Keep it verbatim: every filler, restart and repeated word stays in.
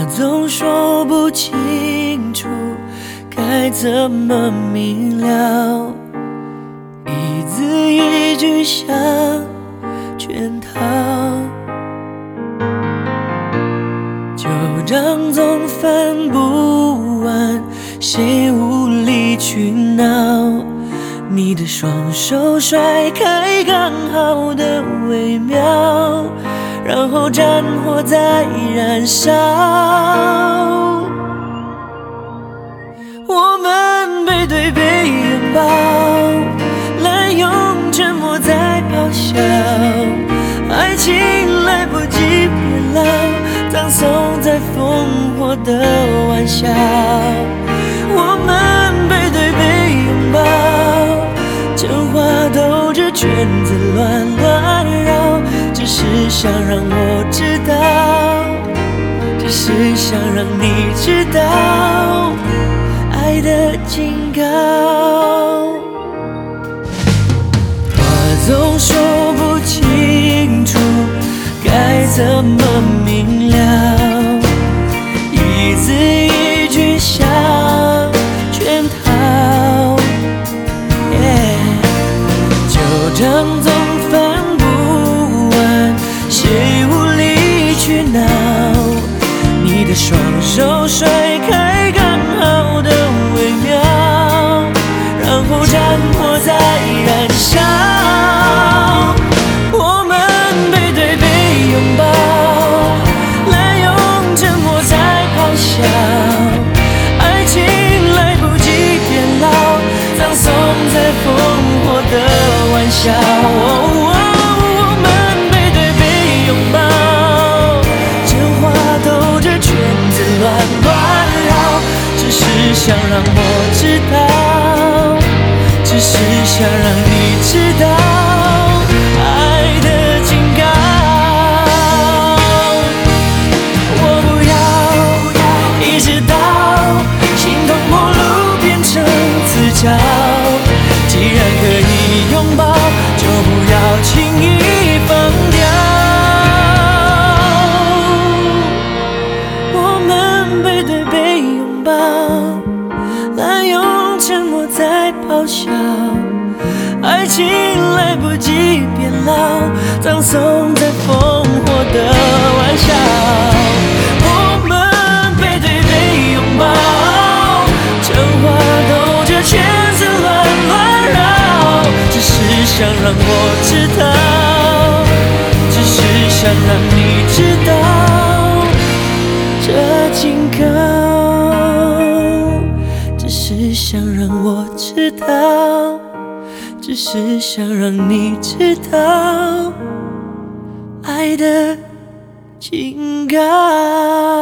总说不清楚该怎么明了，一字一句像圈套，旧账总翻不完，谁无理取闹？你的双手甩开刚好的微妙，然后战火在燃烧。我们背对背拥抱，滥用沉默在咆哮，爱情来不及变老，葬送在烽火的玩笑。我们背对背拥抱，真话兜着圈子乱乱绕，只是想让我知道，只是想让你知道爱的警告。话总说不清楚该怎么明了，一字一句像圈套，旧账总翻不完，谁无理取闹？你的双手甩开刚好的微妙，然后战火在燃烧。我们背对背拥抱，滥用沉默在咆哮，爱情来不及变老，葬送在烽火的玩笑。哦哦我们背对背拥抱，真话兜着圈子乱乱绕，只是想让我知道，只是想让你知道爱的警告。我不要一直到心痛陌路变成死角，既然可以拥抱，就不要轻易放掉。我们背对背拥抱，滥用沉默在咆哮，爱情来不及变老，葬送在烽火的玩笑。我们背对背拥抱，真话兜着圈子乱乱绕，只是想让我知道，只是想让你知道这警告，只是想让我知道，只是想让你知道爱的警告。